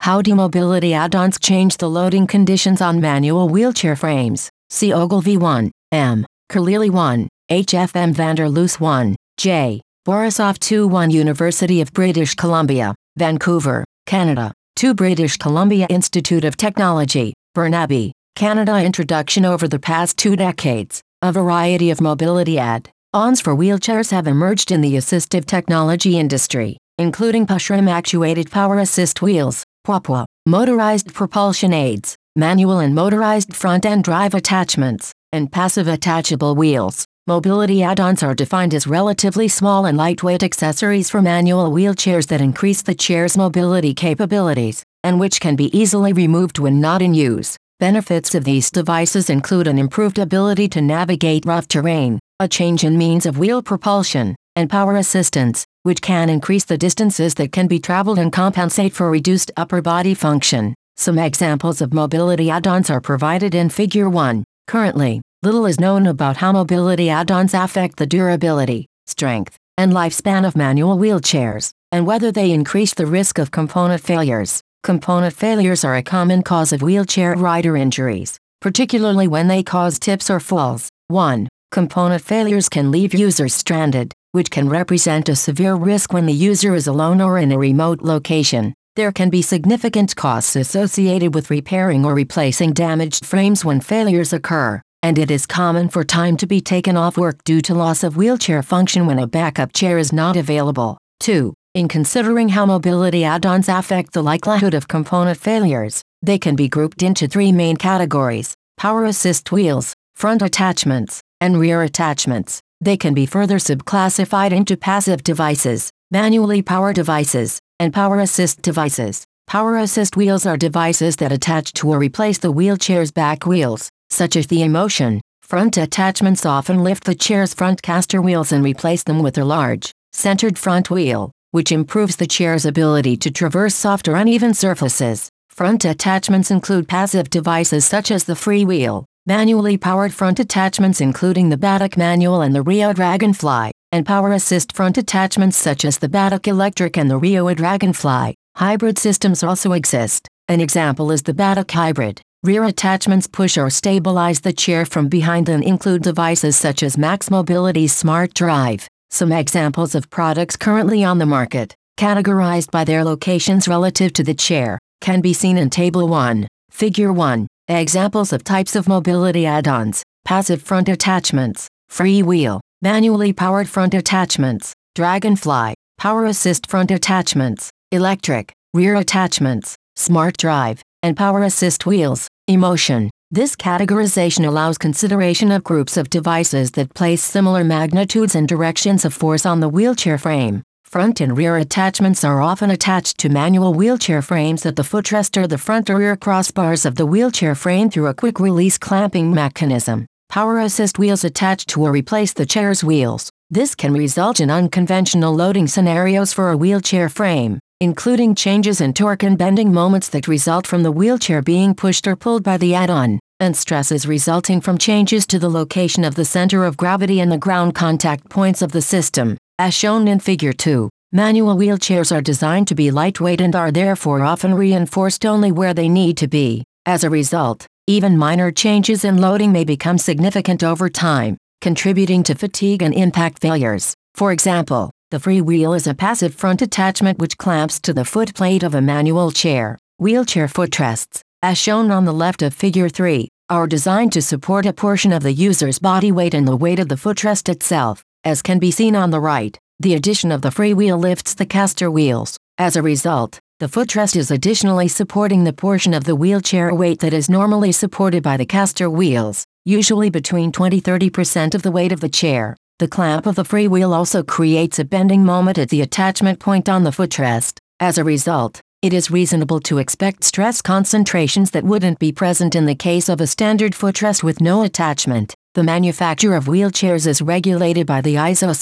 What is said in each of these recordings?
How do mobility add-ons change the loading conditions on manual wheelchair frames? See Ogilvy 1, M. Kerlili 1, HFM Vanderloos 1, J. Borisov 2 1 University of British Columbia, Vancouver, Canada. 2 British Columbia Institute of Technology, Burnaby, Canada. Introduction. Over the past 2 decades, a variety of mobility add-ons for wheelchairs have emerged in the assistive technology industry, including push-rim-actuated power assist wheels, PWA, motorized propulsion aids, manual and motorized front-end drive attachments, and passive attachable wheels. Mobility add-ons are defined as relatively small and lightweight accessories for manual wheelchairs that increase the chair's mobility capabilities, and which can be easily removed when not in use. Benefits of these devices include an improved ability to navigate rough terrain, a change in means of wheel propulsion, and power assistance, which can increase the distances that can be traveled and compensate for reduced upper body function. Some examples of mobility add-ons are provided in Figure 1. Currently, little is known about how mobility add-ons affect the durability, strength, and lifespan of manual wheelchairs, and whether they increase the risk of component failures. Component failures are a common cause of wheelchair rider injuries, particularly when they cause tips or falls. 1. Component failures can leave users stranded, which can represent a severe risk when the user is alone or in a remote location. There can be significant costs associated with repairing or replacing damaged frames when failures occur, and it is common for time to be taken off work due to loss of wheelchair function when a backup chair is not available. 2. In considering how mobility add-ons affect the likelihood of component failures, they can be grouped into 3 main categories: power assist wheels, front attachments, and rear attachments. They can be further subclassified into passive devices, manually powered devices, and power assist devices. Power assist wheels are devices that attach to or replace the wheelchair's back wheels, such as the Emotion. Front attachments often lift the chair's front caster wheels and replace them with a large, centered front wheel, which improves the chair's ability to traverse soft or uneven surfaces. Front attachments include passive devices such as the Freewheel, manually powered front attachments including the Batic Manual and the Rio Dragonfly, and power assist front attachments such as the Batic Electric and the Rio Dragonfly. Hybrid systems also exist. An example is the Batic Hybrid. Rear attachments push or stabilize the chair from behind and include devices such as Max Mobility's Smart Drive. Some examples of products currently on the market, categorized by their locations relative to the chair, can be seen in Table 1, Figure 1. Examples of types of mobility add-ons: passive front attachments, Freewheel, manually powered front attachments, Dragonfly, power assist front attachments, electric, rear attachments, Smart Drive, and power assist wheels, Emotion. This categorization allows consideration of groups of devices that place similar magnitudes and directions of force on the wheelchair frame. Front and rear attachments are often attached to manual wheelchair frames at the footrest or the front or rear crossbars of the wheelchair frame through a quick-release clamping mechanism. Power assist wheels attach to or replace the chair's wheels. This can result in unconventional loading scenarios for a wheelchair frame, including changes in torque and bending moments that result from the wheelchair being pushed or pulled by the add-on, and stresses resulting from changes to the location of the center of gravity and the ground contact points of the system. As shown in Figure 2, manual wheelchairs are designed to be lightweight and are therefore often reinforced only where they need to be. As a result, even minor changes in loading may become significant over time, contributing to fatigue and impact failures. For example, the Freewheel is a passive front attachment which clamps to the footplate of a manual chair. Wheelchair footrests, as shown on the left of Figure 3, are designed to support a portion of the user's body weight and the weight of the footrest itself. As can be seen on the right, the addition of the Freewheel lifts the caster wheels. As a result, the footrest is additionally supporting the portion of the wheelchair weight that is normally supported by the caster wheels, usually between 20–30% of the weight of the chair. The clamp of the Freewheel also creates a bending moment at the attachment point on the footrest. As a result, it is reasonable to expect stress concentrations that wouldn't be present in the case of a standard footrest with no attachment. The manufacture of wheelchairs is regulated by the ISO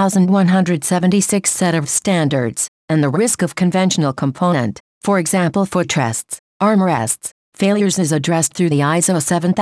7176 set of standards, and the risk of conventional component, for example footrests, armrests, failures is addressed through the ISO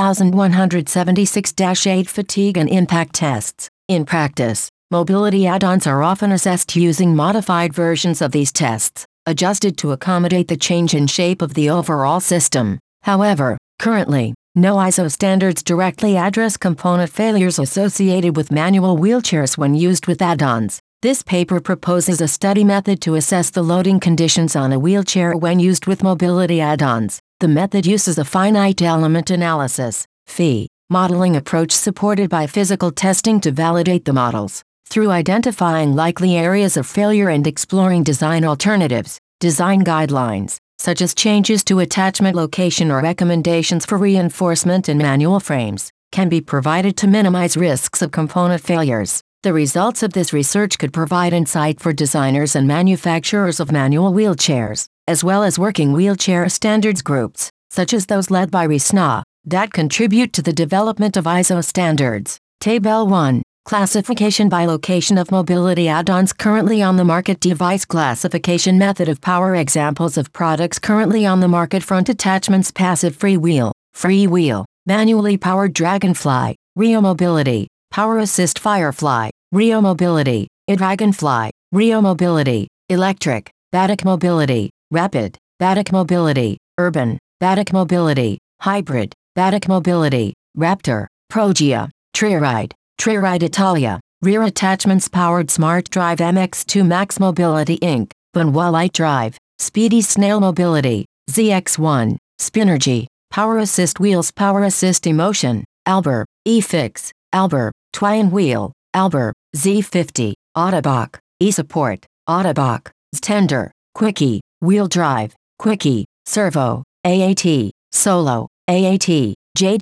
7176-8 fatigue and impact tests. In practice, mobility add-ons are often assessed using modified versions of these tests. adjusted to accommodate the change in shape of the overall system. However, currently, no ISO standards directly address component failures associated with manual wheelchairs when used with add-ons. This paper proposes a study method to assess the loading conditions on a wheelchair when used with mobility add-ons. The method uses a finite element analysis (FEA) modeling approach supported by physical testing to validate the models. Through identifying likely areas of failure and exploring design alternatives, design guidelines, such as changes to attachment location or recommendations for reinforcement in manual frames, can be provided to minimize risks of component failures. The results of this research could provide insight for designers and manufacturers of manual wheelchairs, as well as working wheelchair standards groups, such as those led by RISNA, that contribute to the development of ISO standards. Table 1. Classification by location of mobility add-ons currently on the market. Device classification method of power. Examples of products currently on the market: front attachments, passive freewheel, manually powered Dragonfly, Rio Mobility, Power Assist Firefly, Rio Mobility, Dragonfly, Rio Mobility, Electric, Batic Mobility, Rapid, Batic Mobility, Urban, Batic Mobility, Hybrid, Batic Mobility, Raptor, Progia, Triride Italia, Rear Attachments Powered Smart Drive MX2 Max Mobility Inc., Benoit Light Drive, Speedy Snail Mobility, ZX1, Spinergy, Power Assist Wheels, Power Assist Emotion, Alber, eFix, Alber, Twine Wheel, Alber, Z50, Autobach, eSupport, Autobach, Tender, Quickie, Wheel Drive, Quickie, Servo, AAT, Solo, AAT,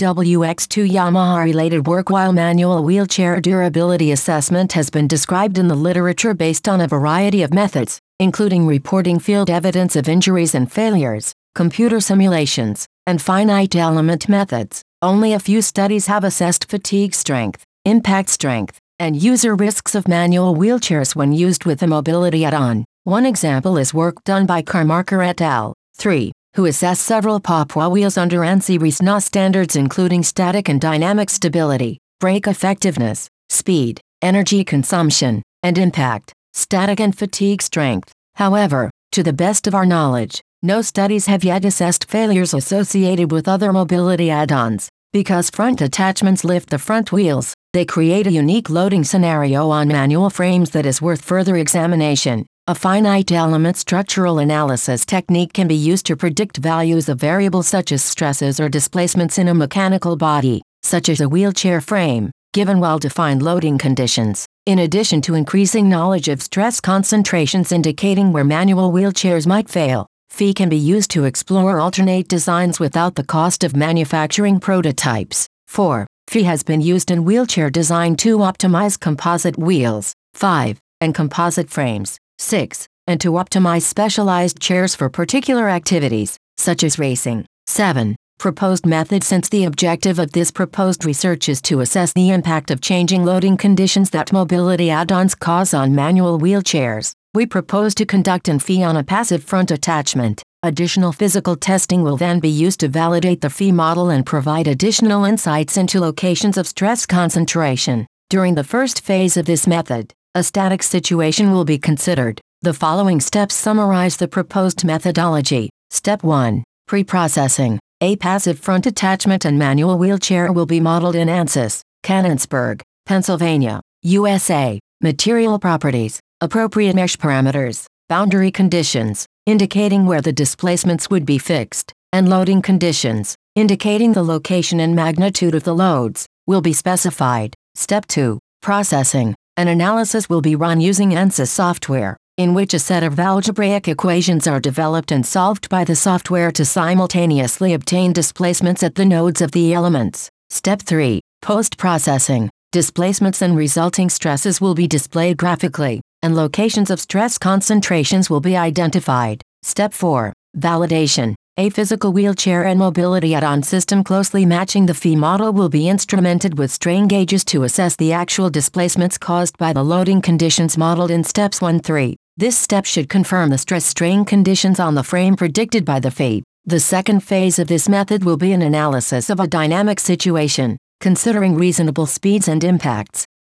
JWX2 Yamaha-related work. While manual wheelchair durability assessment has been described in the literature based on a variety of methods, including reporting field evidence of injuries and failures, computer simulations, and finite element methods, only a few studies have assessed fatigue strength, impact strength, and user risks of manual wheelchairs when used with a mobility add-on. One example is work done by Carmarker et al. 3. who assessed several Papua wheels under ANSI RISNA standards including static and dynamic stability, brake effectiveness, speed, energy consumption, and impact, static and fatigue strength. However, to the best of our knowledge, no studies have yet assessed failures associated with other mobility add-ons. Because front attachments lift the front wheels, they create a unique loading scenario on manual frames that is worth further examination. A finite element structural analysis technique can be used to predict values of variables such as stresses or displacements in a mechanical body, such as a wheelchair frame, given well-defined loading conditions. In addition to increasing knowledge of stress concentrations indicating where manual wheelchairs might fail, FEA can be used to explore alternate designs without the cost of manufacturing prototypes. 4. FEA has been used in wheelchair design to optimize composite wheels. 5. And composite frames. 6. And to optimize specialized chairs for particular activities, such as racing. 7. Proposed method. Since the objective of this proposed research is to assess the impact of changing loading conditions that mobility add-ons cause on manual wheelchairs, we propose to conduct an FEA on a passive front attachment. Additional physical testing will then be used to validate the FEA model and provide additional insights into locations of stress concentration. During the first phase of this method, a static situation will be considered. The following steps summarize the proposed methodology. Step 1. Pre-processing. A passive front attachment and manual wheelchair will be modeled in ANSYS, Canonsburg, Pennsylvania, USA. Material properties, appropriate mesh parameters, boundary conditions, indicating where the displacements would be fixed, and loading conditions, indicating the location and magnitude of the loads, will be specified. Step 2. Processing. An analysis will be run using ANSYS software, in which a set of algebraic equations are developed and solved by the software to simultaneously obtain displacements at the nodes of the elements. Step 3. Post-processing. Displacements and resulting stresses will be displayed graphically, and locations of stress concentrations will be identified. Step 4. Validation. A physical wheelchair and mobility add-on system closely matching the FEA model will be instrumented with strain gauges to assess the actual displacements caused by the loading conditions modeled in steps 1-3. This step should confirm the stress-strain conditions on the frame predicted by the FEA. The second phase of this method will be an analysis of a dynamic situation, considering reasonable speeds and impacts.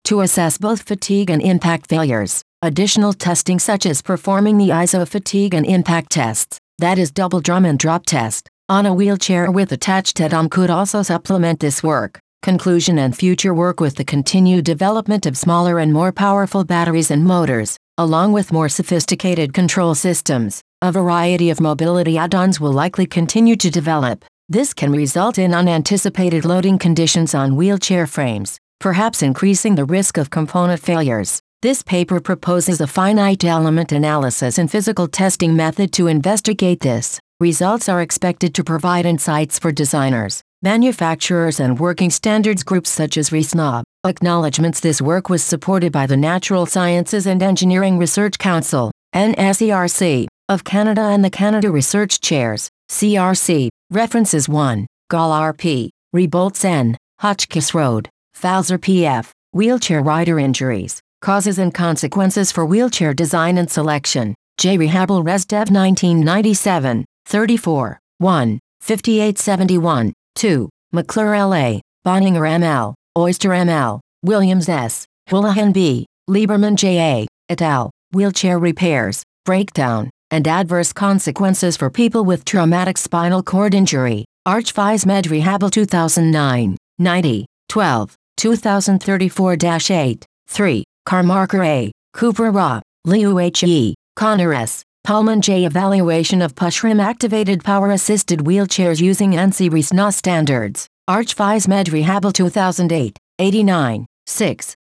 To assess both fatigue and impact failures, additional testing such as performing the ISO fatigue and impact tests, that is double drum and drop test, on a wheelchair with attached head-arm could also supplement this work. Conclusion and future work with the continued development of smaller and more powerful batteries and motors, along with more sophisticated control systems. A variety of mobility add-ons will likely continue to develop. This can result in unanticipated loading conditions on wheelchair frames, perhaps increasing the risk of component failures. This paper proposes a finite element analysis and physical testing method to investigate this. Results are expected to provide insights for designers, manufacturers and working standards groups such as RISNA. Acknowledgements. This work was supported by the Natural Sciences and Engineering Research Council, NSERC, of Canada and the Canada Research Chairs, CRC. References 1. Gall RP, Rebolts N, Hotchkiss Road, Falzer PF, Wheelchair Rider Injuries, Causes and Consequences for Wheelchair Design and Selection, J. Rehabel Resdev 1997, 34, 1, 5871, 2, McClure L.A., Bonninger M.L., Oyster M.L., Williams S., Houlihan B., Lieberman J.A., et al., Wheelchair Repairs, Breakdown, and Adverse Consequences for People with Traumatic Spinal Cord Injury, Archviz Med Rehabel 2009, 90, 12, 2034-8, 3, Carmarker A., Cooper Ra, Liu H.E., Connor S., Pullman J. Evaluation of pushrim-activated power-assisted wheelchairs using ANSI RISNA standards, Archviz Med Rehabel 2008, 89, 6,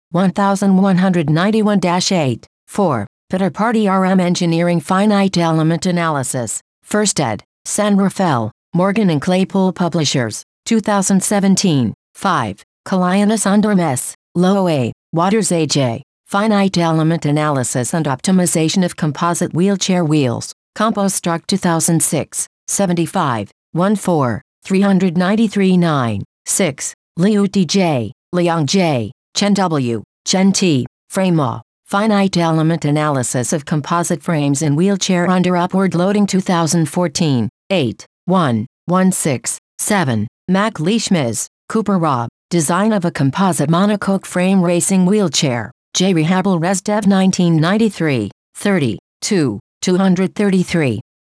1191-8, 4, Peter Party RM Engineering Finite Element Analysis, First ed., San Rafael, Morgan and Claypool Publishers, 2017, 5, Kalianis Underm S., Low A., Waters A.J., Finite Element Analysis and Optimization of Composite Wheelchair Wheels, Compostruct 2006, 75, 14, 393-9, 6, Liu D.J., Liang J., Chen W., Chen T., Frama, Finite Element Analysis of Composite Frames in Wheelchair Under Upward Loading 2014, 8, 1, 16, 7, Mac Leishmiz, Cooper Rob, Design of a Composite Monocoque Frame Racing Wheelchair, J. Rehabel Resdev 1993, 30, 2, 233.